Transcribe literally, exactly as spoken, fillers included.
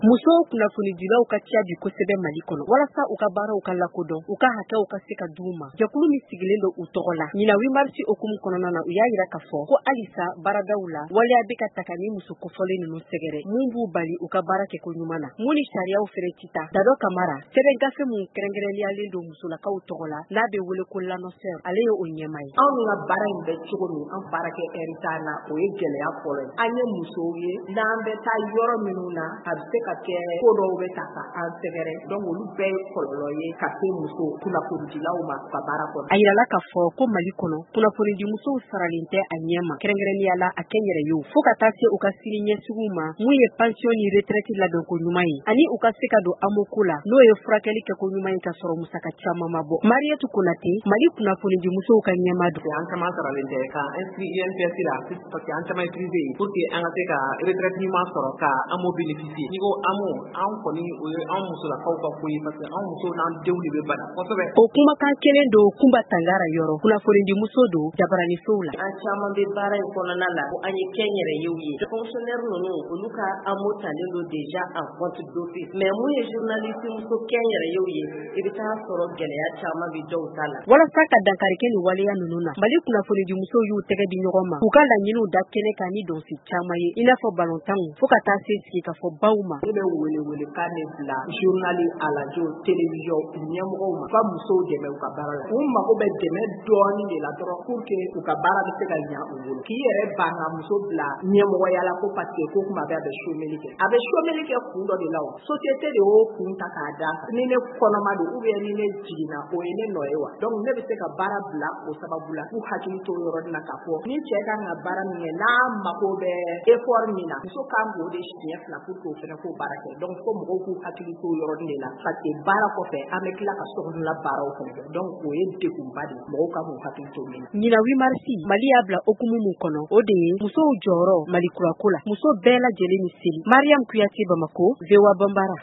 Muso kunnafonidilaw ka ciya bi kosɛbɛ Mali kɔnɔ walasa u ka baaraw ka lakodɔn u ka hakɛw ka se ka d'u ma. Jɛkulu min sigilen don u tɔgɔ la. Ɲina huit mars okumu kɔnɔna na u y'a yira k'a fɔ ko halisa baaradaw la waleya bɛ ka ta ka ni muso kofɔlen ninnu sɛgɛrɛ mun b'u bali u ka baara kɛ ko ɲuman na. Mun ni sariyaw fɛnɛ ti ta. Dado Kamara sɛbɛn gafe mun kɛrɛnkɛrɛnliyalen don musolakaw tɔgɔ la n'a bɛ wele ko l'annonceur ale ye o ɲɛma ye. Anw ka baara in bɛ cogo min an baara kɛ heure t'a la o ye gɛlɛya fɔlɔ ye. An ye musow ye n'an bɛ taa yɔrɔ minnu na a bɛ se ka kɛ ko dɔw bɛ ta ka an sɛgɛrɛ donc olu bɛɛ ye kɔlɔlɔ ye ka se muso kunnafonidilaw ma ka baara kɔnɔ. A yirala k'a fɔ ko Mali kɔnɔ kunnafonidi musow saralen tɛ a ɲɛma kɛrɛnkɛrɛnnenya la a kɛnyɛrɛ ye fo ka taa se u ka sini ɲɛsigiw ma mun ye pension ni retraite ladon ko ɲuman ye ani u ka se ka don amoko la n'o ye furakɛli kɛ ko ɲuman ye ka sɔrɔ musaka caman ma bɔ. Mariétou Konate Mali kunnafonidi musow ka ɲɛma don. An caman saralen tɛ ka inscrit I N P S la parce que an caman ye privé pour que an ka se ka retraite ɲuman sɔrɔ ka amo bénéficier. Ni ko amo an kɔni o ye an musolakaw ka ko ye parce que an musow n'an denw de bɛ bana kosɛbɛ. O kumakan kelen don Kumba Tangara yɔrɔ kunnafonidi muso don jabaranisow la. An caman bɛ baara in kɔnɔna la ko an ye kɛnyɛrɛyew ye. Fonctionnaire ninnu olu ka amo talen don déjà en compte d'office mais mun ye journaliste muso kɛnyɛrɛyew ye i bɛ taa sɔrɔ gɛlɛya caman bɛ dɔw ta la. Walasa ka dankari kɛ nin waleya ninnu na Mali kunnafonidi musow y'u tɛgɛ di ɲɔgɔn ma u ka laɲiniw da kɛnɛ kan ni dɔnsi caman ye i n'a fɔ balontanw fo ka taa se sigi ka fɔ baw ma. Ne bɛ wele wele kan de bila journal radio télévision ɲɛmɔgɔw ma u ka musow dɛmɛ u ka baara la. U mago bɛ dɛmɛ dɔɔni de la dɔrɔn pour que u ka baara bɛ se ka ɲa u bolo. K'i yɛrɛ ban ka muso bila ɲɛmɔgɔya la ko parce que ko kuma bɛɛ a bɛ chômage kɛ. A bɛ chômage kɛ kun dɔ de la o. Société de y'o kun ta k'a d'a kan. Ni ne kɔnɔma don ou bien ni ne jiginna o ye ne nɔ ye wa. Donc ne bɛ se ka baara bila o sababu la. K'u hakili to yɔrɔnin na k'a fɔ ni cɛ kan ka baara min kɛ n'a mago bɛ effort min na muso kan k'o de siɲɛ fila pour que o fɛnɛ k'o baara kɛ. Donc fo mɔgɔw k'u hakili to yɔrɔnin de la parce que baara kɔfɛ an bɛ tila ka sokɔnɔna baaraw fɛnɛ kɛ. Donc o ye degunba de ye mɔgɔw kan k'u hakili to min na. Ɲina huit mars Mali y'a bila okumu mun kɔnɔ o de ye musow jɔyɔrɔ Mali kurako la muso bɛɛ lajɛlen ni seli. Mariam Kuyate Bamako V O A Bambara.